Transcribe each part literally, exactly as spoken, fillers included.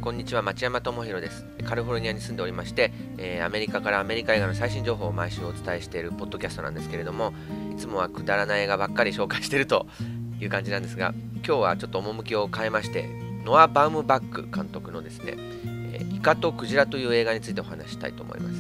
こんにちは、町山智博です。カリフォルニアに住んでおりまして、えーアメリカからアメリカ映画の最新情報を毎週お伝えしているポッドキャストなんですけれども、いつもはくだらない映画ばっかり紹介しているという感じなんですが、今日はちょっと趣を変えまして、ノア・バウムバック監督のですね、えーイカとクジラという映画についてお話ししたいと思います。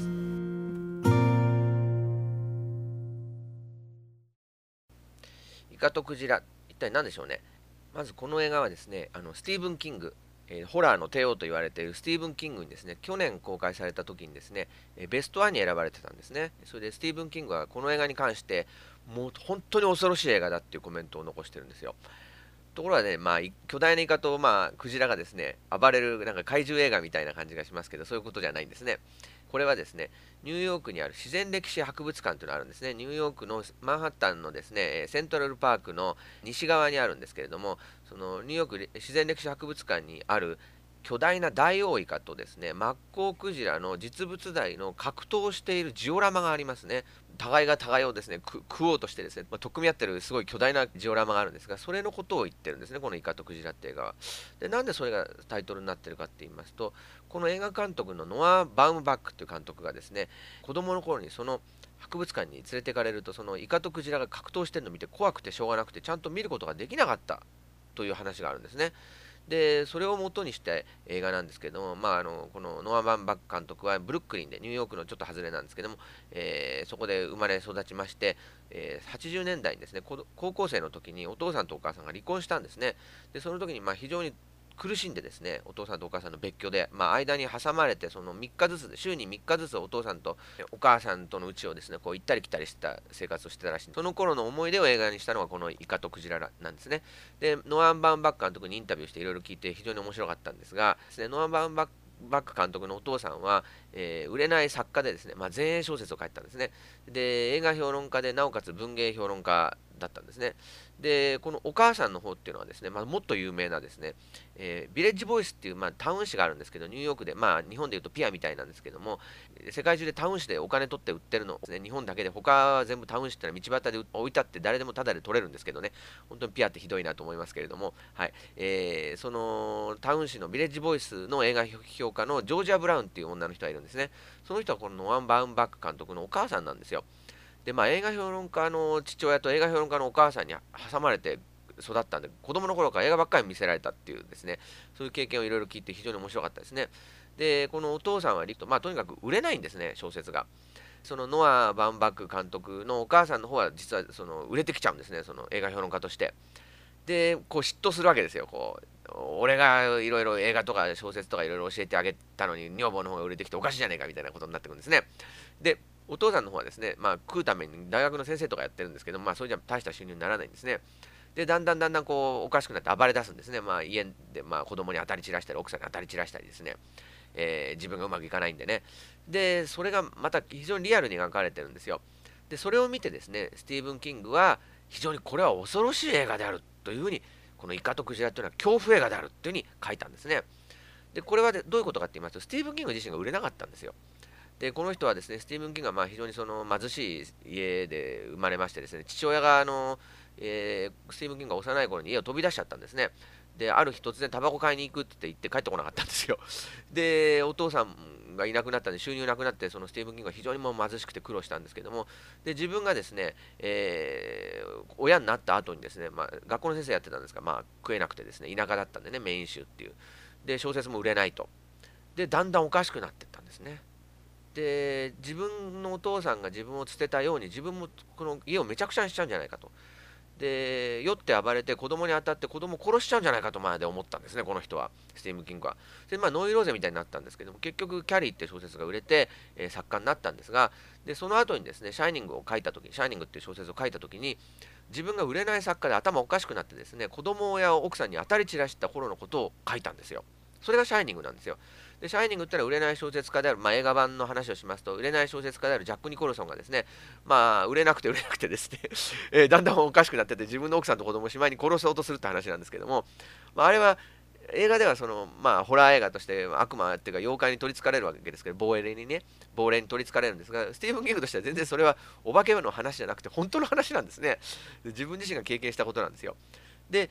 イカとクジラ、一体何でしょうね。まずこの映画はですね、あのスティーブン・キング、えーホラーの帝王と言われているスティーブン・キングにですね、去年公開された時にですね、えーベストワンに選ばれてたんですね。それでスティーブン・キングはこの映画に関して、もう本当に恐ろしい映画だっていうコメントを残してるんですよ。ところがね、まあ、い巨大なイカと、まあ、クジラがですね、暴れるなんか怪獣映画みたいな感じがしますけど、そういうことじゃないんですね。これはですね、ニューヨークにある自然歴史博物館というのがあるんですね。ニューヨークのマンハッタンのですね、えーセントラルパークの西側にあるんですけれども、そのニューヨーク自然歴史博物館にある巨大なダイオウイカとですね、マッコウクジラの実物大の格闘をしているジオラマがありますね。互いが互いをですね、く食おうとしてですね、まあ、取っ組み合ってるすごい巨大なジオラマがあるんですが、それのことを言ってるんですね、このイカとクジラって映画は。で、なんでそれがタイトルになってるかって言いますと、この映画監督のノア・バウムバックという監督がですね、子供の頃にその博物館に連れて行かれると、そのイカとクジラが格闘してるのを見て怖くてしょうがなくて、ちゃんと見ることができなかったという話があるんですね。で、それを元にして映画なんですけども、まあ、あのこのノア・バンバック監督はブルックリンで、ニューヨークのちょっと外れなんですけども、えーそこで生まれ育ちまして、えーはちじゅうねんだいにですね、こ高校生の時にお父さんとお母さんが離婚したんですね。で、その時にまあ非常に苦しんでですね、お父さんとお母さんの別居で、まあ、間に挟まれて、そのみっかずつで、週にみっかずつお父さんとお母さんとの家をですね、こう行ったり来たりした生活をしてたらしい。その頃の思い出を映画にしたのがこのイカとクジラなんですね。で、ノアン・バウンバック監督にインタビューしていろいろ聞いて非常に面白かったんですが、ですね、ノアン・バウンバックバック監督のお父さんは、えー売れない作家でですね、まあ、前衛小説を書いてたんですね。で、映画評論家で、なおかつ文芸評論家だったんですね。で、このお母さんの方っていうのはですね、まあ、もっと有名なですね、えービレッジボイスっていう、まあ、タウン誌があるんですけど、ニューヨークで、まあ、日本でいうとピアみたいなんですけども、世界中でタウン誌でお金取って売ってるのですね、日本だけで、他は全部タウン誌ってのは道端で置いてあって誰でもタダで取れるんですけどね、本当にピアってひどいなと思いますけれども、はい、えーそのタウン誌のビレッジボイスの映画評価のジョージア・ブラウンっていう女の人がいるんですね。その人はこのノアン・バウンバック監督のお母さんなんですよ。で、まあ、映画評論家の父親と映画評論家のお母さんに挟まれて育ったんで、子供の頃から映画ばっかり見せられたっていうですね、そういう経験をいろいろ聞いて非常に面白かったですね。で、このお父さんはリクト、まあ、とにかく売れないんですね、小説が。そのノア・バウンバック監督のお母さんの方は実はその売れてきちゃうんですね、その映画評論家として。で、こう嫉妬するわけですよ。こう俺がいろいろ映画とか小説とかいろいろ教えてあげたのに女房の方が売れてきておかしいじゃねえかみたいなことになってくるんですね。で、お父さんの方はですね、まあ、食うために大学の先生とかやってるんですけど、まあ、それじゃ大した収入にならないんですね。で、だんだんだんだんこうおかしくなって暴れ出すんですね。まあ、家で、まあ、子供に当たり散らしたり、奥さんに当たり散らしたりですね、えー自分がうまくいかないんでね。で、それがまた非常にリアルに描かれてるんですよ。で、それを見てですね、スティーブン・キングは非常にこれは恐ろしい映画であるというふうに、このイカとクジラというのは恐怖映画であるというふうに書いたんですね。で、これはでどういうことかって言いますと、スティーブン・キング自身が売れなかったんですよ。で、この人はですね、スティーブン・キングはまあ非常にその貧しい家で生まれましてですね、父親があの、えースティーブン・キングが幼い頃に家を飛び出しちゃったんですね。で、ある日突然タバコ買いに行くって言って帰ってこなかったんですよ。で、お父さんがいなくなったんで収入なくなって、そのスティーブン・キングは非常にもう貧しくて苦労したんですけども、で、自分がですね、えー親になった後にですね、まあ、学校の先生やってたんですが、まあ、食えなくてですね、田舎だったんでね、メイン州っていう。で、小説も売れないと。で、だんだんおかしくなっていったんですね。で、自分のお父さんが自分を捨てたように、自分もこの家をめちゃくちゃにしちゃうんじゃないかと。で、酔って暴れて子供に当たって子供を殺しちゃうんじゃないかとまで思ったんですね、この人は、スティーブン・キングは。で、まあ、ノイローゼみたいになったんですけども、結局、キャリーって小説が売れて、えー作家になったんですが、で、その後にですね、シャイニングを書いたとき、シャイニングっていう小説を書いたときに、自分が売れない作家で頭おかしくなってですね、子供や奥さんに当たり散らした頃のことを書いたんですよ。それがシャイニングなんですよ。で、シャイニングってのは売れない小説家である、まあ、映画版の話をしますと、売れない小説家であるジャック・ニコルソンがですね、まあ、売れなくて売れなくてですね、えーだんだんおかしくなってて、自分の奥さんと子供をしまいに殺そうとするって話なんですけども、まあ、あれは映画ではその、まあ、ホラー映画として悪魔っていうか妖怪に取りつかれるわけですけど、亡霊にね、亡霊に取りつかれるんですが、スティーブン・キングとしては全然それはお化けの話じゃなくて、本当の話なんですね。で自分自身が経験したことなんですよ。で、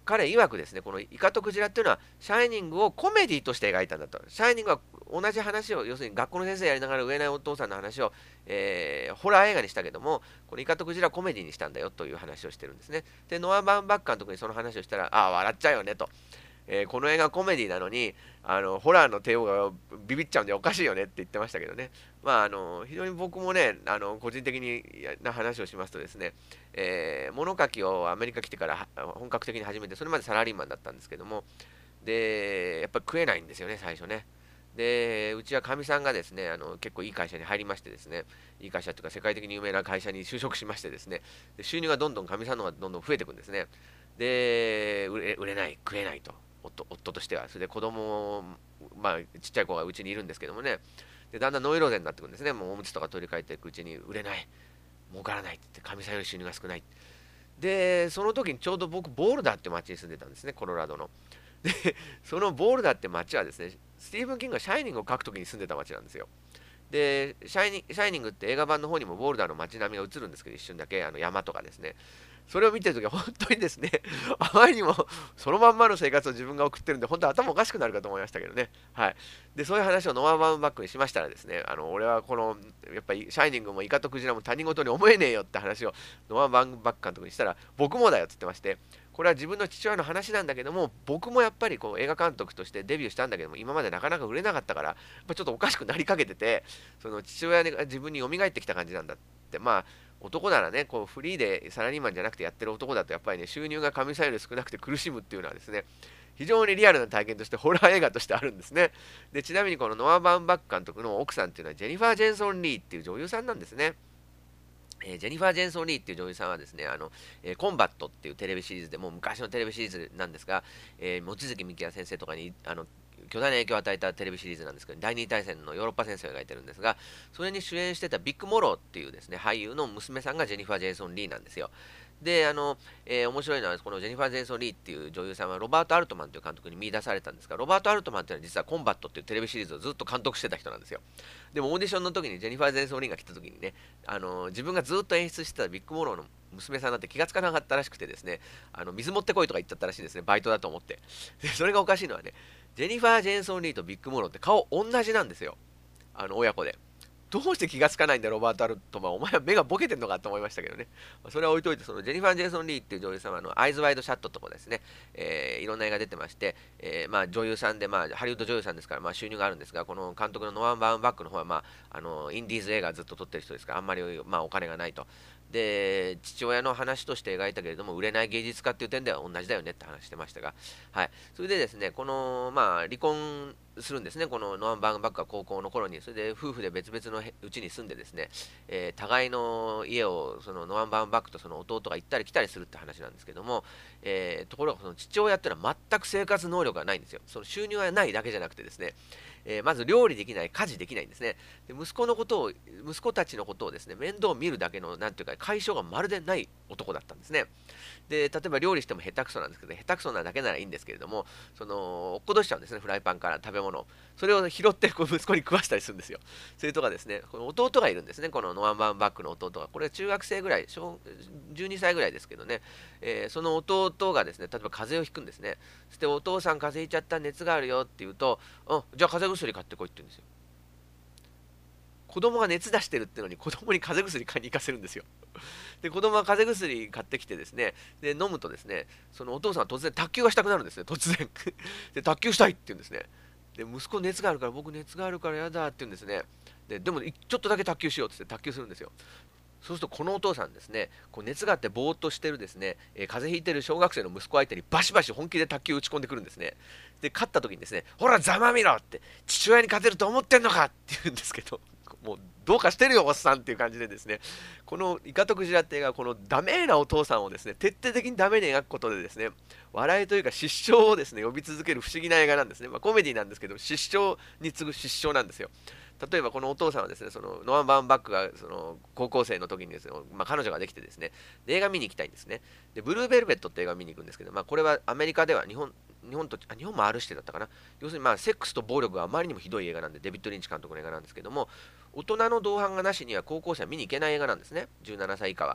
彼曰くですね、このイカとクジラっていうのは、シャイニングをコメディとして描いたんだと。シャイニングは同じ話を、要するに学校の先生やりながら売れないお父さんの話を、えーホラー映画にしたけども、このイカとクジラはコメディにしたんだよという話をしてるんですね。で、ノア・バーンバック監督にその話をしたら、ああ、笑っちゃうよねと。えーこの映画コメディなのに、あのホラーの帝王がビビっちゃうんでおかしいよねって言ってましたけどね。まあ、あの非常に僕もね、あの個人的にな話をしますとですね、えー物書きをアメリカ来てからは本格的に始めて、それまでサラリーマンだったんですけども、で、やっぱり食えないんですよね、最初ね。で、うちはかみさんがですね、あの結構いい会社に入りましてですね、いい会社というか世界的に有名な会社に就職しましてですね、で収入がどんどんかみさんの方がどんどん増えていくんですね。で、売れ売れない、食えないと、夫、夫としては。それで子供も、まあ、ちっちゃい子がうちにいるんですけどもね、でだんだんノイローゼになってくるんですね、もうおむつとか取り替えていくうちに、売れない、儲からないって言って、かみさんより収入が少ない。で、その時にちょうど僕、ボールダーって町に住んでたんですね、コロラドの。で、そのボールダーって町はですね、スティーブン・キングがシャイニングを書く時に住んでた町なんですよ。で、シャイニシャイニングって映画版の方にもボールダーの街並みが映るんですけど、一瞬だけあの山とかですね。それを見てるときは本当にですね、あまりにもそのまんまの生活を自分が送ってるんで、本当頭おかしくなるかと思いましたけどね。はい。で、そういう話をノア・バウンバックにしましたらですね、あの俺はこの、やっぱりシャイニングもイカとクジラも他人事に思えねえよって話をノア・バウンバック監督にしたら、僕もだよって言ってまして、これは自分の父親の話なんだけども、僕もやっぱりこう映画監督としてデビューしたんだけども、今までなかなか売れなかったから、やっぱちょっとおかしくなりかけてて、その父親が自分に蘇ってきた感じなんだって、まあ、男ならね、こうフリーでサラリーマンじゃなくてやってる男だと、やっぱりね、収入がかみさんより少なくて苦しむっていうのはですね、非常にリアルな体験としてホラー映画としてあるんですね。で、ちなみにこのノア・バウンバック監督の奥さんっていうのはジェニファー・ジェンソン・リーっていう女優さんなんですね。えージェニファー・ジェンソン・リーっていう女優さんはですね、あの、えーコンバットっていうテレビシリーズでもう昔のテレビシリーズなんですが、えー望月美紀也先生とかにあの巨大な影響を与えたテレビシリーズなんですけど、第二次大戦のヨーロッパ戦争を描いてるんですが、それに主演してたビッグ・モローっていうですね、俳優の娘さんがジェニファー・ジェンソン・リーなんですよ。で、あの、えー面白いのは、このジェニファー・ジェンソン・リーっていう女優さんは、ロバート・アルトマンという監督に見出されたんですが、ロバート・アルトマンっていうのは実はコンバットっていうテレビシリーズをずっと監督してた人なんですよ。でもオーディションの時にジェニファー・ジェンソン・リーが来た時にね、あの自分がずっと演出してたビッグ・モローの娘さんだって気がつかなかったらしくてですね、あの水持ってこいとか言っちゃったらしいんですね、バイトだと思って。で、それがおかしいのはね、ジェニファー・ジェンソン・リーとビッグ・モローって顔同じなんですよ。あの親子で。どうして気がつかないんだ、ロバート・アルトマン。お前は目がボケてんのかと思いましたけどね。まあそれは置いといて、そのジェニファー・ジェイソン・リーっていう女優さんは、あのアイズ・ワイド・シャットとかですね、えーいろんな映画出てまして、えーまあ、女優さんで、まあ、ハリウッド女優さんですから、まあ、収入があるんですが、この監督のノアン・バウンバックの方は、まあ、あのインディーズ映画ずっと撮ってる人ですから、あんまり、まあ、お金がないと。で、父親の話として描いたけれども、売れない芸術家っていう点では同じだよねって話してましたが、はい。それでですね、この、まあ、離婚するんですね、このノアン・バウンバックが高校の頃に。それで夫婦で別々のうちに住んでですね、えー互いの家をそのノアン・バウンバックとその弟が行ったり来たりするって話なんですけども、えーところがその父親っていうのは全く生活能力がないんですよ。その収入はないだけじゃなくてですね、えーまず料理できない、家事できないんですね。で息子のことを、息子たちのことをですね、面倒を見るだけの、なんていうか、解消がまるでない男だったんですね。で、例えば料理しても下手くそなんですけど、下手くそなだけならいいんですけれども、その、落っことしちゃうんですね、フライパンから食べ物を。それを拾ってこう息子に食わしたりするんですよ。それとかですね、この弟がいるんですね、このノアンバーンバックの弟が。これは中学生ぐらい、小じゅうにさいぐらいですけどね、えーその弟がですね、例えば風邪をひくんですね。そしてお父さん風邪ひいちゃった熱があるよって言うと、うん、じゃあ風邪薬買ってこいって言うんですよ。子供が熱出してるってのに子供に風邪薬買いに行かせるんですよ。で、子供は風邪薬買ってきてですね、で、飲むとですね、そのお父さんは突然卓球がしたくなるんですね、突然。で、卓球したいって言うんですね。で、息子熱があるから、僕熱があるからやだって言うんですね。で、でもちょっとだけ卓球しようって言って卓球するんですよ。そうするとこのお父さんですね、こう熱があってぼーっとしてるですね、えー風邪ひいてる小学生の息子相手にバシバシ本気で卓球打ち込んでくるんですね。で、勝った時にですね、ほら、ざまみろって、父親に勝てると思ってんのかって言うんですけど、もうどうかしてるよ、おっさんっていう感じでですね、このイカとクジラって映画は、このダメなお父さんをですね、徹底的にダメに描くことでですね、笑いというか失笑をですね、呼び続ける不思議な映画なんですね。まあ、コメディなんですけど、失笑に次ぐ失笑なんですよ。例えばこのお父さんはですね、そのノア・バーンバックがその高校生の時にですね、まあ、彼女ができてですね、で映画見に行きたいんですね。で、ブルーベルベットって映画を見に行くんですけど、まあ、これはアメリカでは日本、日本と、あ、日本も アール 指定だったかな。要するにまあセックスと暴力があまりにもひどい映画なんで、デビッド・リンチ監督の映画なんですけども、大人の同伴がなしには高校生は見に行けない映画なんですね、じゅうななさい以下は。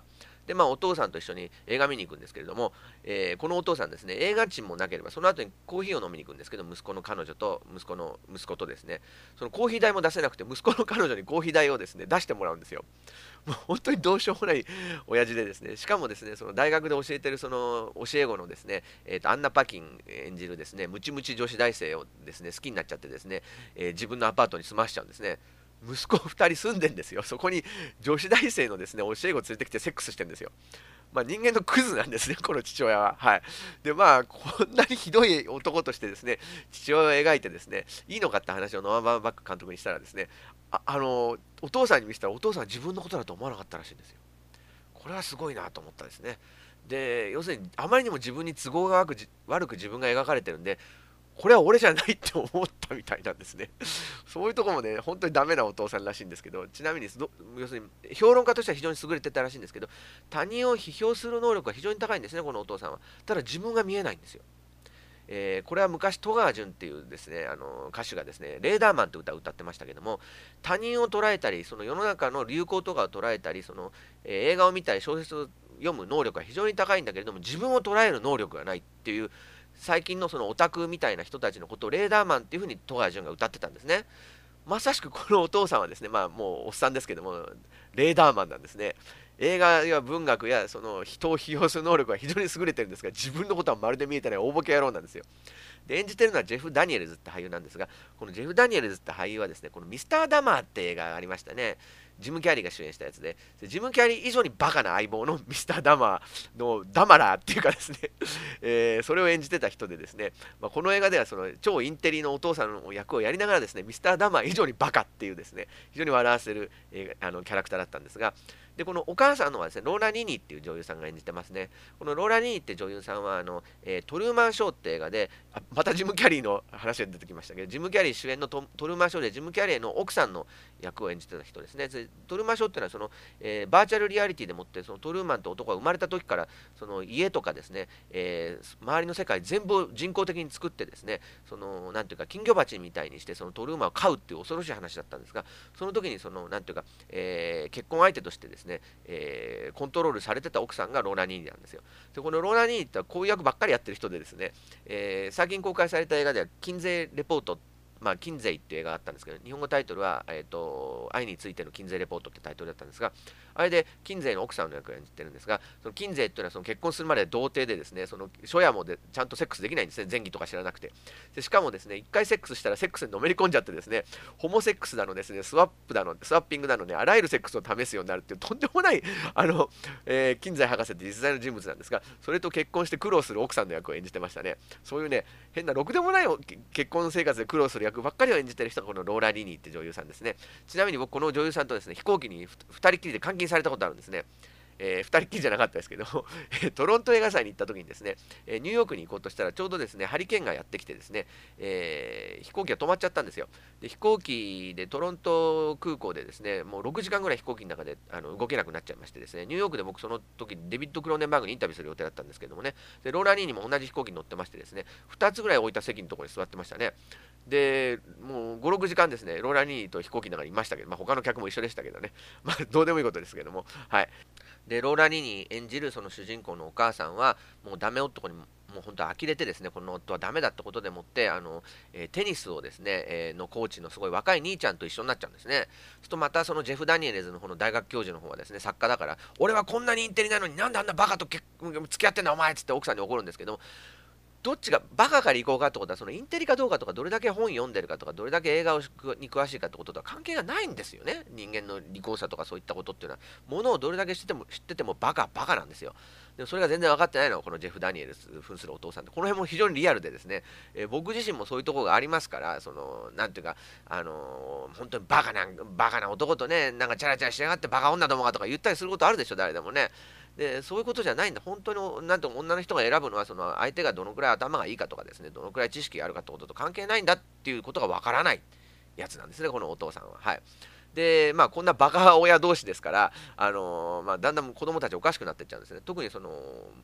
で、まあ、お父さんと一緒に映画見に行くんですけれども、えーこのお父さんですね、映画賃もなければ、その後にコーヒーを飲みに行くんですけど、息子の彼女と、息子の息子とですね、そのコーヒー代も出せなくて、息子の彼女にコーヒー代をですね、出してもらうんですよ。もう本当にどうしようもない親父でですね、しかもですね、その大学で教えてるその教え子のですね、えーと、アンナ・パキン演じるですね、ムチムチ女子大生をですね、好きになっちゃってですね、えー自分のアパートに住まわしちゃうんですね。息子ふたり住んでんですよ。そこに女子大生のですね、教え子連れてきてセックスしてんですよ。まあ、人間のクズなんですね、この父親は。はい。で、まあ、こんなにひどい男としてですね、父親を描いてですね、いいのかって話をノア・バーバック監督にしたらですね、あ、あのお父さんに見せたら、お父さんは自分のことだと思わなかったらしいんですよ。これはすごいなと思ったですね。で、要するに、あまりにも自分に都合が悪くじ悪く自分が描かれてるんで、これは俺じゃないって思ったみたいなんですね。そういうとこもね、本当にダメなお父さんらしいんですけど、ちなみにど、要するに評論家としては非常に優れてたらしいんですけど、他人を批評する能力が非常に高いんですね、このお父さんは。ただ自分が見えないんですよ。えーこれは昔、戸川純っていうですね、あの歌手がですね、レーダーマンって歌を歌ってましたけども、他人を捉えたり、その世の中の流行とかを捉えたり、その、えー映画を見たり、小説を読む能力が非常に高いんだけれども、自分を捉える能力がないっていう、最近のそのオタクみたいな人たちのことをレーダーマンっていうふうに戸川純が歌ってたんですね。まさしくこのお父さんはですね、まあもうおっさんですけども、レーダーマンなんですね。映画や文学やその人を批評する能力が非常に優れてるんですが、自分のことはまるで見えてない大ボケ野郎なんですよ。で、演じてるのはジェフ・ダニエルズって俳優なんですが、このジェフ・ダニエルズって俳優はですね、このミスター・ダマーって映画がありましたね。ジム・キャリーが主演したやつで、ジム・キャリー以上にバカな相棒のミスター・ダマーのダマラーっていうかですね、えーそれを演じてた人でですね、まあ、この映画ではその超インテリのお父さんの役をやりながらですね、ミスター・ダマー以上にバカっていうですね、非常に笑わせる、えーあのキャラクターだったんですが、で、このお母さんのはですね、ローラ・ニーニーっていう女優さんが演じてますね。このローラ・ニーニーって女優さんは、あの、えートルーマン・ショーって映画で、あまたジム・キャリーの話が出てきましたけど、ジム・キャリー主演のトトルーマン・ショーでジム・キャリーの奥さんの役を演じてた人ですね。でトルーマン・ショーっていうのはその、えーバーチャルリアリティでもってそのトルーマンって男が生まれた時からその家とかですね、えー周りの世界全部を人工的に作ってですね、そのなんていうか金魚鉢みたいにしてそのトルーマンを飼うっていう恐ろしい話だったんですが、その時にそのなんていうか、えー結婚相手としてですね、えーコントロールされてた奥さんがローラ・ニーニーなんですよ。でこのローラ・ニーニーってこういう役ばっかりやってる人でですね、えー最近公開された映画では金税レポート、まあ、金税っていう映画があったんですけど、日本語タイトルは、えーと、愛についての金税レポートってタイトルだったんですが、あれで金税の奥さんの役を演じてるんですが、その金税っていうのはその結婚するまで童貞でですね、その初夜もでちゃんとセックスできないんですね、前儀とか知らなくて。でしかもですね、一回セックスしたらセックスにのめり込んじゃってですね、ホモセックスだのですね、スワップだの、スワッピングだのね、あらゆるセックスを試すようになるっていうとんでもない、あの、えー金財博士って実在の人物なんですが、それと結婚して苦労する奥さんの役を演じてましたね。そういうね、変なろくでもない結婚生活で苦労する役ばっかりを演じてる人がこのローラ・リニーって女優さんですね。ちなみに僕、この女優さんとですね、飛行機にふたりきりで監禁されたことあるんですね。えー、ふたりっきりじゃなかったですけどトロント映画祭に行った時にですね、えーニューヨークに行こうとしたらちょうどですねハリケーンがやってきてですね、えー飛行機が止まっちゃったんですよ。で飛行機でトロント空港でですねもうろくじかんぐらい飛行機の中であの動けなくなっちゃいましてですね、ニューヨークで僕その時デビッド・クローネンバーグにインタビューする予定だったんですけどもね、でローラー・ニーにも同じ飛行機に乗ってましてですね、ふたつぐらい置いた席のところに座ってましたね。でもうご、ろくじかんですね、ローラー・ニーと飛行機の中にいましたけど、まあ、他の客も一緒でしたけどね、まあ、どうでもいいことですけども、はい。でローラ・ニーに演じるその主人公のお母さんはもうダメ男にももう本当呆れてですね、この夫はダメだってことでもってあの、えーテニスをですね、えーのコーチのすごい若い兄ちゃんと一緒になっちゃうんですね。そうするとまたそのジェフ・ダニエルズの方の大学教授の方はですね、作家だから俺はこんなにインテリなのになんであんなバカと結付き合ってんだお前っつって奥さんに怒るんですけども、どっちがバカか利口かってことはそのインテリかどうかとかどれだけ本読んでるかとかどれだけ映画をに詳しいかってこととは関係がないんですよね。人間の利口さとかそういったことっていうのはものをどれだけ知ってても知っててもバカバカなんですよ。でもそれが全然分かってないのはこのジェフ・ダニエルス扮するお父さんで、この辺も非常にリアルでですね、えー僕自身もそういうところがありますから、そのなんていうかあのー本当にバカなバカな男とねなんかチャラチャラしやがってバカ女どもがとか言ったりすることあるでしょ誰でもね。でそういうことじゃないんだ、本当になんて女の人が選ぶのはその相手がどのくらい頭がいいかとかですね、どのくらい知識があるかってことと関係ないんだっていうことがわからないやつなんですね、このお父さんは。はい。で、まあ、こんなバカ親同士ですから、あのーまあ、だんだん子供たちおかしくなっていっちゃうんですね。特にその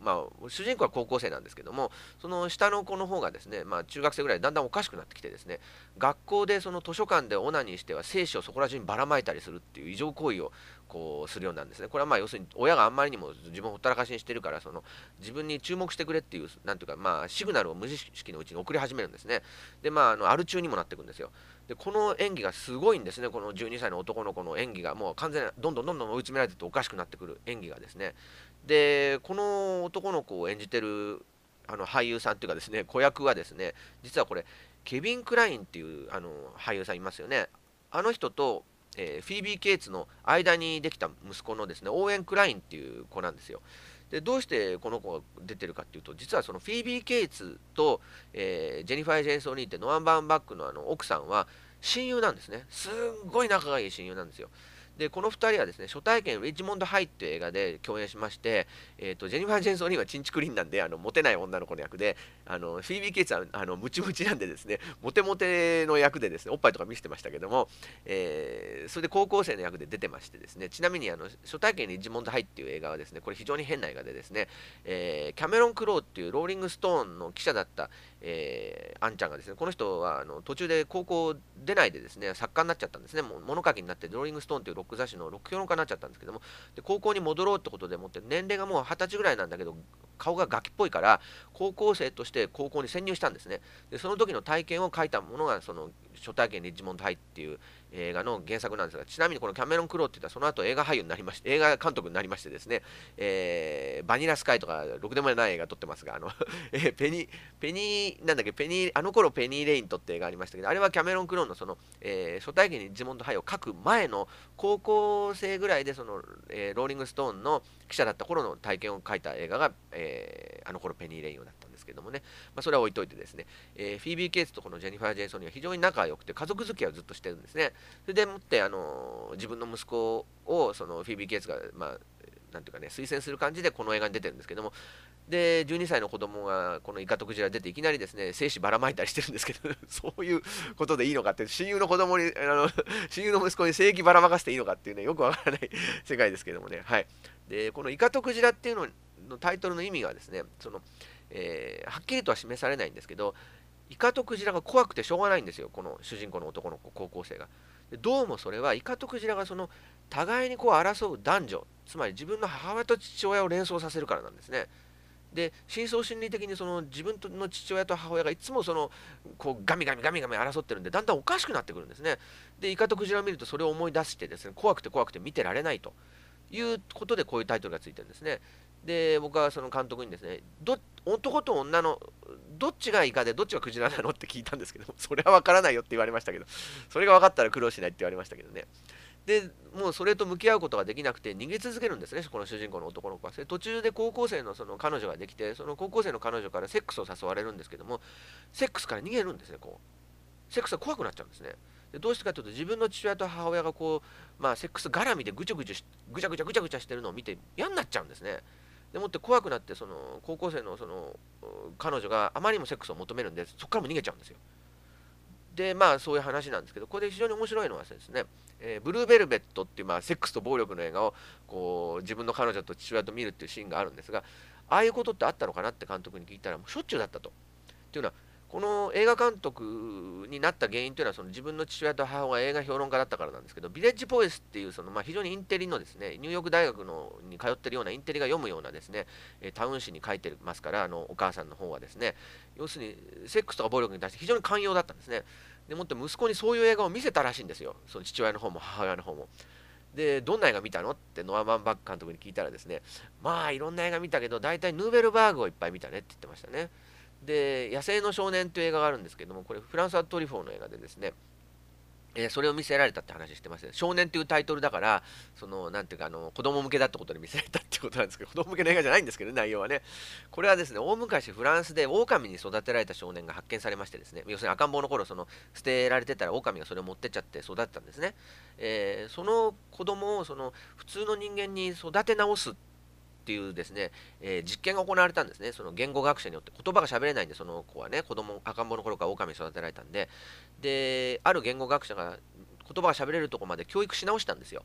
まあ、主人公は高校生なんですけども、その下の子の方がですね、まあ、中学生ぐらいでだんだんおかしくなってきてですね、学校でその図書館でオナニーしては精子をそこら中にばらまいたりするっていう異常行為をこうするようなんですね。これはまあ要するに親があんまりにも自分をほったらかしにしてるから、その自分に注目してくれっていう、なんていうか、まあ、シグナルを無意識のうちに送り始めるんですね。で、まあ、あのアル中にもなっていくんですよ。で、この演技がすごいんですね。このじゅうにさいの男の子の演技がもう完全にどんどんどんどん追い詰められてておかしくなってくる演技がですね。で、この男の子を演じてるあの俳優さんっていうかですね、子役はですね、実はこれ、ケビン・クラインっていうあの俳優さんいますよね。あの人と、えーフィービー・ケイツの間にできた息子のですね、オーエン・クラインっていう子なんですよ。で、どうしてこの子が出てるかっていうと、実はそのフィービー・ケイツと、えージェニファー・ジェイソン・リーってノアン・バーンバックのあの奥さんは親友なんですね。すんごい仲がいい親友なんですよ。で、このふたりはですね、初体験リッチモンド・ハイっていう映画で共演しまして、えーと、ジェニファー・ジェンソンにはチンチクリンなんで、あのモテない女の子の役で、あのフィービー・ケイツはあのムチムチなんでですね、モテモテの役でですね、おっぱいとか見せてましたけども、えーそれで高校生の役で出てましてですね、ちなみにあの初体験リッチモンド・ハイっていう映画はですね、これ非常に変な映画でですね、えーキャメロン・クローっていうローリング・ストーンの記者だった、えー、アンちゃんがですね、この人はあの途中で高校出ないでですね、作家になっちゃったんですね、もう物書きになって、ローリング・ストーンというロック雑誌のロック評論家になっちゃったんですけども、で高校に戻ろうってことでもって、年齢がもうはたちぐらいなんだけど、顔がガキっぽいから、高校生として高校に潜入したんですね。で、その時の体験を書いたものが、その初体験リッジモンド・ハイっていう映画の原作なんですが、ちなみにこのキャメロン・クローって言ったら、その後映画俳優になりまして、映画監督になりましてですね、えーバニラスカイとか、ろくでもない映画撮ってますが、あのえーペニー、ペニー、なんだっけ、ペニー、あの頃ペニー・レイントって映画ありましたけど、あれはキャメロン・クローのその、えー初体験にジモンド・ハイを書く前の高校生ぐらいで、その、えーローリング・ストーンの記者だった頃の体験を書いた映画が、えーあの頃ペニー・レインだったんですけどもね、まあ、それは置いといてですね、えーフィービー・ケイツとこのジェニファー・ジェイソンには非常に仲が良くて、家族付き合いをずっとしてるんですね。それでもって、あのー自分の息子をそのフィービー・ケイツが、まあ、なんていうかね、推薦する感じでこの映画に出てるんですけども、で、じゅうにさいの子供がこのイカとクジラ出ていきなりですね、精子ばらまいたりしてるんですけど、そういうことでいいのかって、親友の子供に、あの親友の息子に精液ばらまかせていいのかっていうね、よくわからない世界ですけどもね、はい。で、このイカとクジラっていうののタイトルの意味がですね、その、えーはっきりとは示されないんですけど、イカとクジラが怖くてしょうがないんですよ、この主人公の男の子、高校生が。でどうもそれはイカとクジラがその互いにこう争う男女、つまり自分の母親と父親を連想させるからなんですね。で深層心理的にその自分の父親と母親がいつもそのこうガミガミガミガミ争ってるんで、だんだんおかしくなってくるんですね。でイカとクジラを見るとそれを思い出してですね、怖くて怖くて見てられないということでこういうタイトルがついてるんですね。で僕はその監督にですね、ど男と女のどっちがイカでどっちがクジラなのって聞いたんですけども、それは分からないよって言われましたけど、それが分かったら苦労しないって言われましたけどね。でもうそれと向き合うことができなくて逃げ続けるんですね、この主人公の男の子は。で途中で高校生のその彼女ができて、その高校生の彼女からセックスを誘われるんですけども、セックスから逃げるんですね。こうセックスが怖くなっちゃうんですね。でどうしてかというと、自分の父親と母親がこう、まあ、セックス絡みでぐちゃぐちゃしぐちゃぐちゃぐちゃぐちゃしてるのを見て嫌になっちゃうんですね。でもって怖くなって、その高校生のその彼女があまりにもセックスを求めるんで、そこからも逃げちゃうんですよ。で、まあそういう話なんですけど、これで非常に面白いのはですね、えーブルーベルベットっていう、まあ、セックスと暴力の映画をこう自分の彼女と父親と見るっていうシーンがあるんですが、ああいうことってあったのかなって監督に聞いたら、もうしょっちゅうだったと。っていうのは、この映画監督になった原因というのは、その自分の父親と母親が映画評論家だったからなんですけど、ビレッジボーイスっていうその、まあ、非常にインテリのですね、ニューヨーク大学のに通ってるようなインテリが読むようなですね、えータウン誌に書いてますから、あのお母さんの方はですね、要するにセックスとか暴力に対して非常に寛容だったんですね。でもって息子にそういう映画を見せたらしいんですよ、その父親の方も母親の方も。で、どんな映画見たのってノアマン・バック監督に聞いたらですね、まあいろんな映画見たけど、大体ヌーベルバーグをいっぱい見たねって言ってましたね。で、野生の少年という映画があるんですけども、これフランス・アトリフォーの映画でですね、えーそれを見せられたって話してます。少年っていうタイトルだから、その、なんていうか、あの、子供向けだってことで見せられたってことなんですけど、子供向けの映画じゃないんですけどね、内容はね。これはですね、大昔フランスで狼に育てられた少年が発見されましてですね、要するに赤ん坊の頃、その、捨てられてたら狼がそれを持ってっちゃって育てたんですね。えーその子供を、その、普通の人間に育て直すっていうですね、えー実験が行われたんですね。その言語学者によって、言葉が喋れないんで、その子はね、子供、赤ん坊の頃から狼に育てられたんで、で、ある言語学者が言葉が喋れるところまで教育し直したんですよ。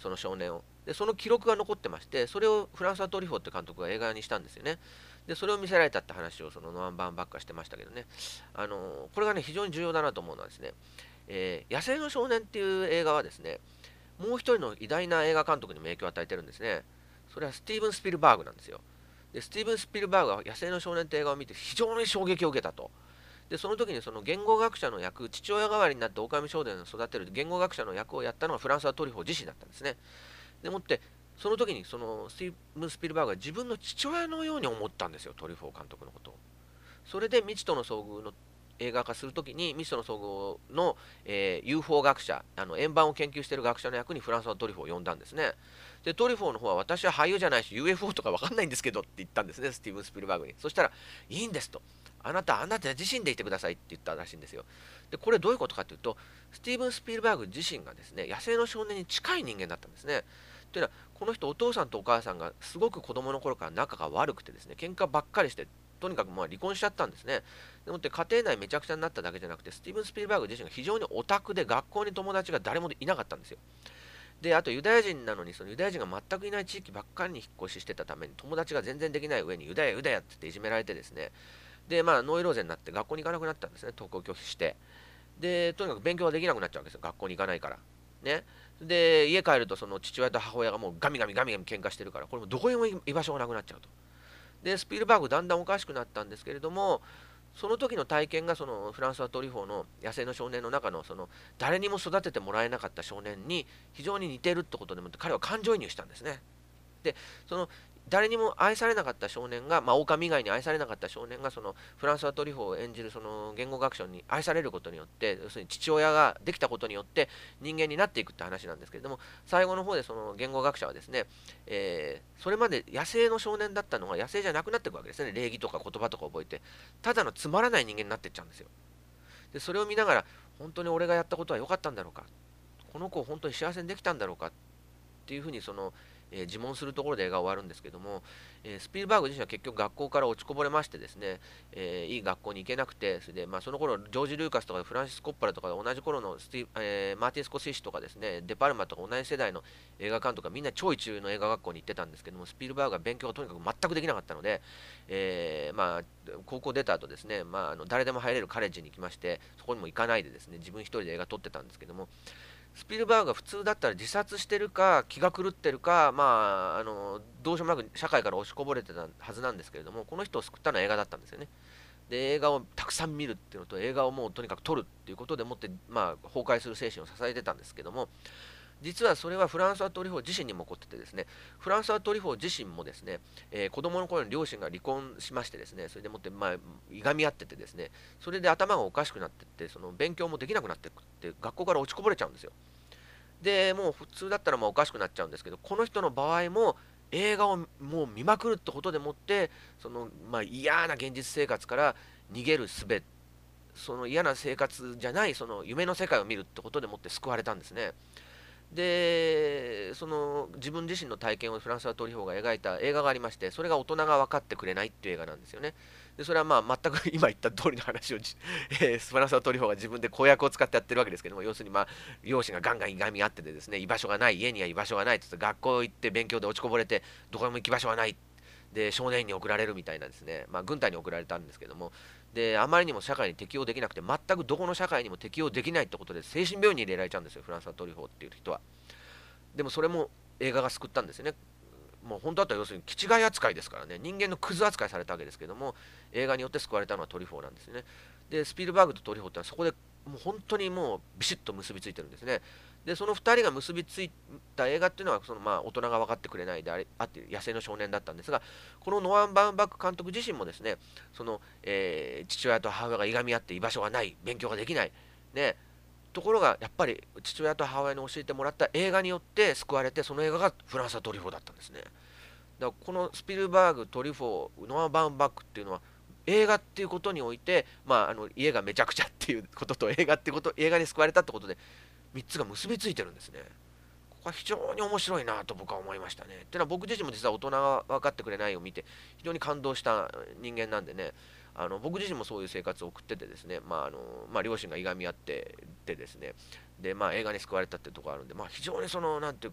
その少年を。で、その記録が残ってまして、それをフランソワ・トリフォーって監督が映画にしたんですよね。で、それを見せられたって話をそのノアン・バーンバックがしてましたけどね。あのこれがね、非常に重要だなと思うのはですね、えー野生の少年っていう映画はですね、もう一人の偉大な映画監督にも影響を与えてるんですね。それはスティーブン・スピルバーグなんですよ。で、スティーブン・スピルバーグは野生の少年って映画を見て非常に衝撃を受けたと。で、その時にその言語学者の役、父親代わりになって狼少年を育てる言語学者の役をやったのがフランソワ・トリフォー自身だったんですね。でもって、その時にそのスティーブン・スピルバーグは自分の父親のように思ったんですよ、トリフォー監督のことを。それで未知との遭遇の映画化するときに、未知との遭遇の、えー ユーフォー 学者、あの円盤を研究している学者の役にフランソワ・トリフォーを呼んだんですね。で、トリフォーの方は私は俳優じゃないし、ユーエフオー とかわかんないんですけどって言ったんですね、スティーブン・スピルバーグに。そしたら、いいんですと。あなた、あなた自身でいてくださいって言ったらしいんですよ。で、これどういうことかというと、スティーブン・スピルバーグ自身がですね、野生の少年に近い人間だったんですね。というのは、この人、お父さんとお母さんがすごく子供の頃から仲が悪くてですね、喧嘩ばっかりして、とにかくまあ離婚しちゃったんですね。でもって家庭内めちゃくちゃになっただけじゃなくて、スティーブン・スピルバーグ自身が非常にオタクで学校に友達が誰もいなかったんですよ。で、あとユダヤ人なのに、そのユダヤ人が全くいない地域ばっかりに引っ越ししてたために、友達が全然できない上にユダヤ、ユダヤって言っていじめられてですね、で、まあ、ノイローゼになって学校に行かなくなったんですね、登校拒否して。で、とにかく勉強ができなくなっちゃうんですよ、学校に行かないから。ね。で、家帰ると、その父親と母親がもうガミガミガミガミ喧嘩してるから、これもどこにも居場所がなくなっちゃうと。で、スピルバーグだんだんおかしくなったんですけれども、その時の体験がそのフランスワ・トリフォーの野生の少年の中のその誰にも育ててもらえなかった少年に非常に似てるってことでもって彼は感情移入したんですね。で、その誰にも愛されなかった少年が、まあ、狼以外に愛されなかった少年がそのフランスワ・トリフォーを演じるその言語学者に愛されることによって、要するに父親ができたことによって人間になっていくって話なんですけれども、最後の方でその言語学者はですね、えーそれまで野生の少年だったのが野生じゃなくなっていくわけですね。礼儀とか言葉とか覚えて、ただのつまらない人間になっていっちゃうんですよ。で、それを見ながら、本当に俺がやったことは良かったんだろうか、この子を本当に幸せにできたんだろうかっていうふうにその、えー自問するところで映画は終わるんですけども、えースピルバーグ自身は結局学校から落ちこぼれましてですね、えーいい学校に行けなくて、それで、まあ、その頃ジョージ・ルーカスとかフランシス・コッパラとか同じ頃のスティ、えーマーティン・スコシーシとかですね、デ・パルマとか同じ世代の映画監督がみんな超一流の映画学校に行ってたんですけども、スピルバーグは勉強がとにかく全くできなかったので、えーまあ、高校出た後ですね、まあ、あの誰でも入れるカレッジに行きまして、そこにも行かないでですね、自分一人で映画撮ってたんですけども、スピルバーグが普通だったら自殺してるか気が狂ってるか、まあ、あのどうしようもなく社会から押しこぼれてたはずなんですけれども、この人を救ったのは映画だったんですよね。で、映画をたくさん見るっていうのと、映画をもうとにかく撮るっていうことでもって、まあ、崩壊する精神を支えてたんですけども、実はそれはフランソワ・トリフォー自身にも起こっててですね、フランソワ・トリフォー自身もですね、えー子供の頃に両親が離婚しましてですね、それでもって、まあ、いがみ合っててですね、それで頭がおかしくなってって、その勉強もできなくなってって、学校から落ちこぼれちゃうんですよ。で、もう普通だったらまあおかしくなっちゃうんですけど、この人の場合も映画をもう見まくるってことでもって、そのまあ嫌な現実生活から逃げる術、その嫌な生活じゃないその夢の世界を見るってことでもって救われたんですね。で、その自分自身の体験をフランスワ・トリフォーが描いた映画がありまして、それが大人が分かってくれないっていう映画なんですよね。で、それはまあ全く今言った通りの話をじ、えーフランスワ・トリフォーが自分で公約を使ってやってるわけですけども、要するにまあ両親がガンガンいがみ合っててですね、居場所がない、家には居場所がないって言って、学校行って勉強で落ちこぼれて、どこにも行き場所がない。で、少年院に送られるみたいなですね、まあ軍隊に送られたんですけども、で、あまりにも社会に適応できなくて、全くどこの社会にも適応できないってことで、精神病院に入れられちゃうんですよ、フランスワ・トリフォーっていう人は。でもそれも映画が救ったんですよね。もう本当だったら要するに気違い扱いですからね、人間のクズ扱いされたわけですけども、映画によって救われたのはトリフォーなんですね。で、スピルバーグとトリフォーってのはそこでもう本当にもうビシッと結びついてるんですね。で、そのふたりが結びついた映画っていうのは、そのまあ大人が分かってくれないであれあって野生の少年だったんですが、このノアン・バーンバック監督自身もですね、その、えー父親と母親がいがみ合って居場所がない、勉強ができない、ね、ところがやっぱり父親と母親に教えてもらった映画によって救われて、その映画がフランスはトリフォーだったんですね。だからこのスピルバーグ、トリフォー、ノア・バーンバックっていうのは映画っていうことにおいて、まあ、あの家がめちゃくちゃっていうことと映画ってこと映画に救われたってことでみっつが結びついてるんですね。ここは非常に面白いなと僕は思いましたね。っていうのは僕自身も実は大人が分かってくれないを見て非常に感動した人間なんでね、あの僕自身もそういう生活を送っててですね、まああのまあ、両親がいがみ合っててですね、で、まあ、映画に救われたっていうところがあるんで、まあ、非常にそのなんていうか、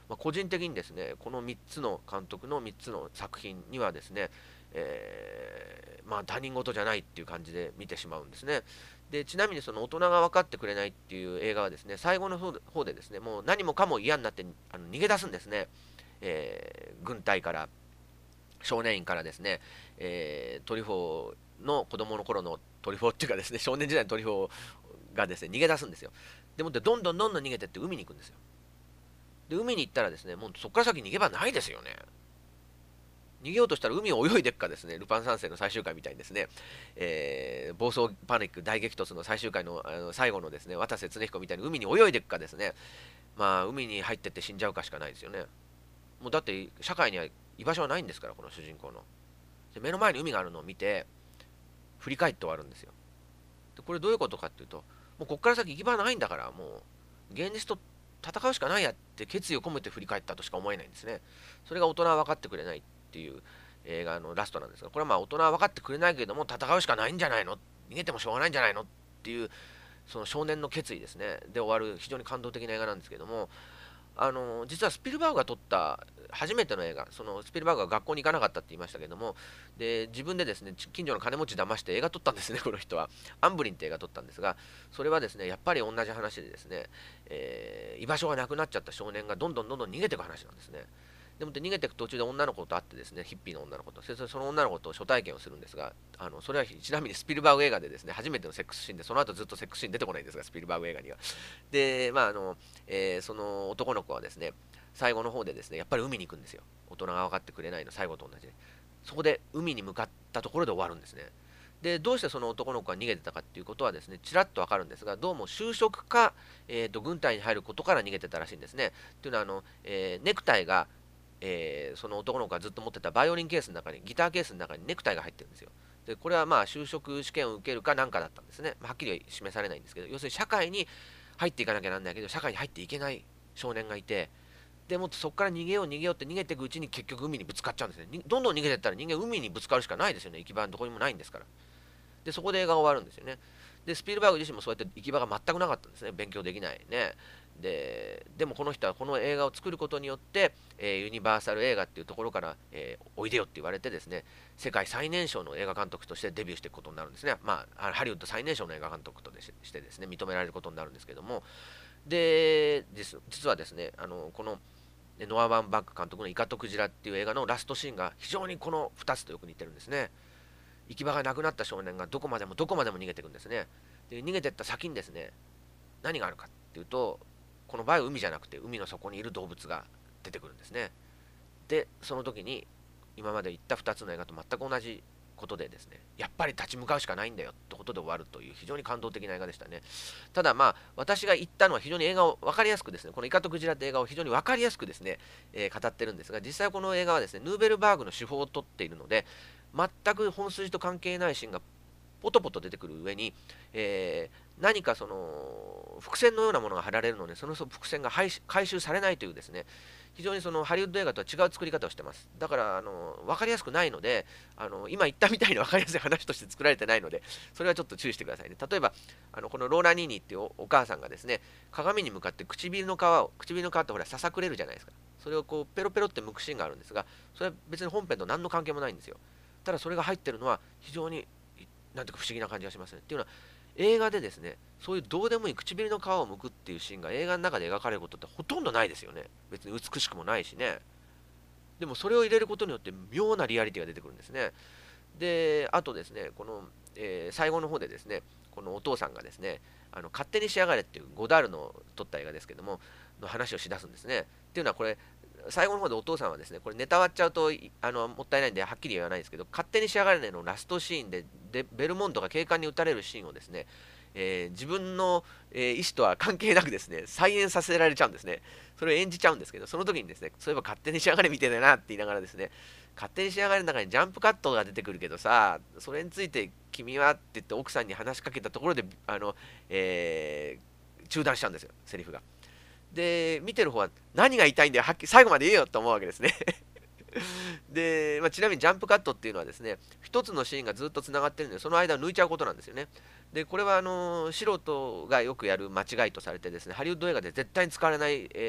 まあ、個人的にですね、このみっつの監督のみっつの作品にはですね、えーまあ他人事じゃないっていう感じで見てしまうんですね。で、ちなみにその大人が分かってくれないっていう映画はですね、最後の方で方でですね、もう何もかも嫌になってあの逃げ出すんですね。えー軍隊から、少年院からですね、えートリフォーの子供の頃のトリフォーっていうかですね、少年時代のトリフォーがですね、逃げ出すんですよ。でもってどんどんどんどん逃げてって海に行くんですよ。で、海に行ったらですね、もうそこから先逃げ場ないですよね。逃げようとしたら海を泳いでっかですね、ルパン三世の最終回みたいにですね、えー暴走パニック大激突の最終回の、あの最後のですね、渡瀬恒彦みたいに海に泳いでっかですね、まあ、海に入ってって死んじゃうかしかないですよね。もうだって、社会には居場所はないんですから、この主人公の。で、目の前に海があるのを見て、振り返って終わるんですよ。で、これどういうことかっていうと、もうこっから先行き場ないんだから、もう、現実と戦うしかないやって決意を込めて振り返ったとしか思えないんですね。それが大人は分かってくれないっていう映画のラストなんですが、これはまあ大人は分かってくれないけれども、戦うしかないんじゃないの、逃げてもしょうがないんじゃないのっていう、その少年の決意ですね、で終わる非常に感動的な映画なんですけども、あの実はスピルバーグが撮った初めての映画、そのスピルバーグが学校に行かなかったって言いましたけども、で自分でですね近所の金持ち騙して映画撮ったんですね、この人は。アンブリンって映画撮ったんですが、それはですねやっぱり同じ話でですね、えー居場所がなくなっちゃった少年がどんどんどんどん逃げていく話なんですね。でもって逃げていく途中で女の子と会ってですね、ヒッピーの女の子と、それその女の子と初体験をするんですが、あのそれはちなみにスピルバーグ映画でですね、初めてのセックスシーンで、その後ずっとセックスシーン出てこないんですが、スピルバーグ映画には。で、まああのえーその男の子はですね、最後の方でですね、やっぱり海に行くんですよ。大人が分かってくれないの、最後と同じで。そこで海に向かったところで終わるんですね。で、どうしてその男の子が逃げてたかっていうことはですね、ちらっとわかるんですが、どうも就職か、えーと、軍隊に入ることから逃げてたらしいんですね。というのは、あの、えーネクタイが、えーその男の子がずっと持ってたバイオリンケースの中に、ギターケースの中にネクタイが入ってるんですよ。で、これはまあ就職試験を受けるかなんかだったんですね。まあはっきりは示されないんですけど、要するに社会に入っていかなきゃなんないけど、社会に入っていけない少年がいて、でもってそこから逃げよう逃げようって逃げていくうちに結局海にぶつかっちゃうんですね。にどんどん逃げていったら人間海にぶつかるしかないですよね。行き場どこにもないんですから。で、そこで映画が終わるんですよね。で、スピルバーグ自身もそうやって行き場が全くなかったんですね。勉強できないね。で、でもこの人はこの映画を作ることによって、えーユニバーサル映画っていうところから、えーおいでよって言われてですね、世界最年少の映画監督としてデビューしていくことになるんですね。まあ、あハリウッド最年少の映画監督としてですね、認められることになるんですけども、で、です実はですね、あのこのノア・バンバック監督のイカとクジラっていう映画のラストシーンが非常にこのふたつとよく似てるんですね。行き場がなくなった少年がどこまでもどこまでも逃げていくんですね。で、逃げていった先にですね、何があるかっていうと、この場合は海じゃなくて海の底にいる動物が出てくるんですね。で、その時に今まで言ったふたつの映画と全く同じことでですね、やっぱり立ち向かうしかないんだよってことで終わるという非常に感動的な映画でしたね。ただまあ、私が言ったのは非常に映画を分かりやすくですね、このイカとクジラって映画を非常に分かりやすくですね、えー語ってるんですが、実際この映画はですね、ヌーベルバーグの手法をとっているので、全く本筋と関係ないシーンがポトポト出てくる上に、えー何かその伏線のようなものが貼られるので、その伏線が回回収されないというですね、非常にそのハリウッド映画とは違う作り方をしてます。だからあの分かりやすくないので、あの今言ったみたいに分かりやすい話として作られてないので、それはちょっと注意してくださいね。例えば、あのこのローラ・ニーニーっていうおお母さんがですね、鏡に向かって唇の皮を、唇の皮ってほら、ささくれるじゃないですか。それをこうペロペロって剥くシーンがあるんですが、それは別に本編と何の関係もないんですよ。ただそれが入ってるのは非常になんていうか不思議な感じがしますね。っていうのは、映画でですね、そういうどうでもいい唇の皮を剥くっていうシーンが映画の中で描かれることってほとんどないですよね。別に美しくもないしね。でもそれを入れることによって妙なリアリティが出てくるんですね。で、あとですね、この、えー最後の方でですね、このお父さんがですね、あの勝手に仕上がれっていうゴダールの撮った映画ですけども、の話をしだすんですね。っていうのはこれ、最後の方でお父さんはですね、これネタ終わっちゃうといあのもったいないんではっきり言わないですけど、勝手に仕上がれねのラストシーンで、でベルモントが警官に撃たれるシーンをですね、えー自分の、えー意思とは関係なくですね、再演させられちゃうんですね。それを演じちゃうんですけど、その時にですね、そういえば勝手に仕上がれみたいだなって言いながらですね、勝手に仕上がれの中にジャンプカットが出てくるけどさ、それについて君はって言って奥さんに話しかけたところで、あの、えー中断しちゃうんですよ、セリフが。で、見てる方は何が言いたいんだよ、はっきり最後まで言えよと思うわけですね。で、まあ、ちなみにジャンプカットっていうのはですね、一つのシーンがずっとつながってるので、その間を抜いちゃうことなんですよね。で、これはあの素人がよくやる間違いとされてですね、ハリウッド映画で絶対に使われない、えー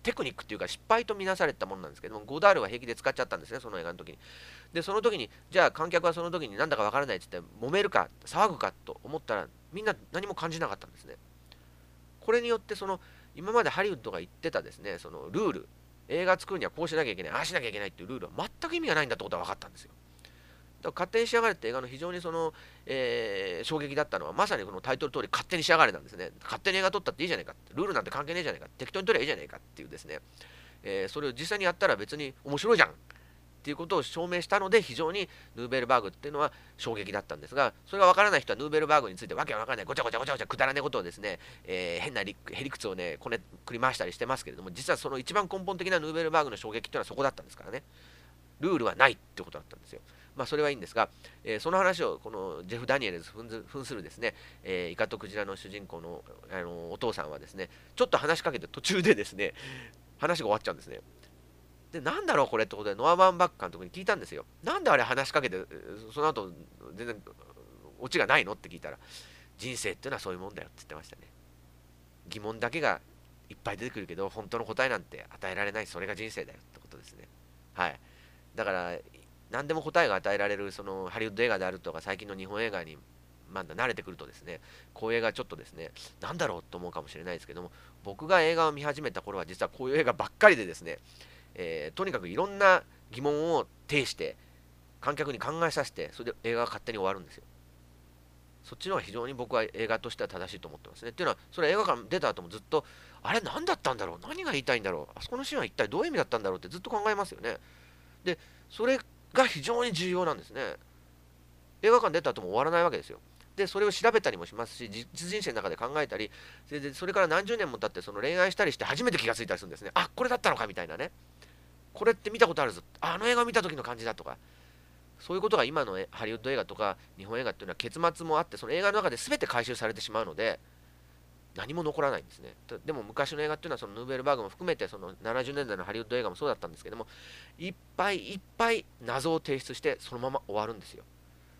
テクニックっていうか失敗とみなされたものなんですけども、ゴダールは平気で使っちゃったんですね、その映画の時に。で、その時に、じゃあ観客はその時になんだかわからないって言って揉めるか、騒ぐかと思ったら、みんな何も感じなかったんですね。これによって、その、今までハリウッドが言ってたですね、そのルール、映画作るにはこうしなきゃいけない、ああしなきゃいけないっていうルールは全く意味がないんだってことが分かったんですよ。だから勝手に仕上がれって映画の非常にその、えー衝撃だったのは、まさにこのタイトル通り勝手に仕上がれなんですね。勝手に映画撮ったっていいじゃないか、ルールなんて関係ねえじゃないか、適当に撮ればいいじゃないかっていうですね、えーそれを実際にやったら別に面白いじゃんっていうことを証明したので、非常にヌーベルバーグっていうのは衝撃だったんですが、それが分からない人はヌーベルバーグについてわけわからないごちゃごちゃごちゃごちゃくだらねえことをですね、えー変な理へりくつをねこねくり回したりしてますけれども、実はその一番根本的なヌーベルバーグの衝撃っていうのはそこだったんですからね。ルールはないってことだったんですよ。まあそれはいいんですが、えーその話をこのジェフ・ダニエルズ扮ず扮するですね、えーイカとクジラの主人公の、あのお父さんはですね、ちょっと話しかけて途中でですね、話が終わっちゃうんですね。で、なんだろうこれってことで、ノア・バンバック監督に聞いたんですよ。なんであれ話しかけて、その後、全然、オチがないのって聞いたら、人生っていうのはそういうもんだよって言ってましたね。疑問だけがいっぱい出てくるけど、本当の答えなんて与えられない、それが人生だよってことですね。はい。だから、何でも答えが与えられる、そのハリウッド映画であるとか、最近の日本映画に、まだ慣れてくるとですね、こういう映画ちょっとですね、なんだろうと思うかもしれないですけども、僕が映画を見始めた頃は、実はこういう映画ばっかりでですね、えーとにかくいろんな疑問を呈して観客に考えさせて、それで映画が勝手に終わるんですよ。そっちの方が非常に僕は映画としては正しいと思ってますね。っていうのは、それは映画館出た後もずっと、あれ何だったんだろう、何が言いたいんだろう、あそこのシーンは一体どういう意味だったんだろうってずっと考えますよね。で、それが非常に重要なんですね。映画館出た後も終わらないわけですよ。で、それを調べたりもしますし、実人生の中で考えたり、それでそれから何十年も経ってその恋愛したりして初めて気がついたりするんですね。あ、これだったのかみたいなね。これって見たことあるぞ、あの映画を見た時の感じだとか、そういうことが今のハリウッド映画とか日本映画っていうのは結末もあって、その映画の中で全て回収されてしまうので、何も残らないんですね。でも昔の映画っていうのはそのヌーベルバーグも含めてそのななじゅうねんだいのハリウッド映画もそうだったんですけども、いっぱいいっぱい謎を提出してそのまま終わるんですよ。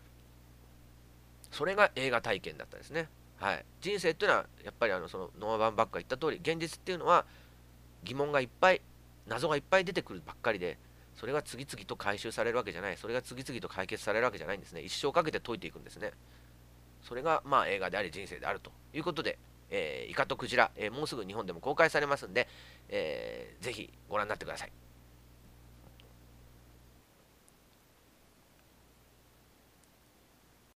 それが映画体験だったですね。はい、人生っていうのはやっぱりあのそのノア・バンバックが言った通り、現実っていうのは疑問がいっぱい、謎がいっぱい出てくるばっかりで、それが次々と回収されるわけじゃない、それが次々と解決されるわけじゃないんですね。一生かけて解いていくんですね。それがまあ映画であり人生であるということで、えーイカとクジラ、えーもうすぐ日本でも公開されますんで、えーぜひご覧になってください。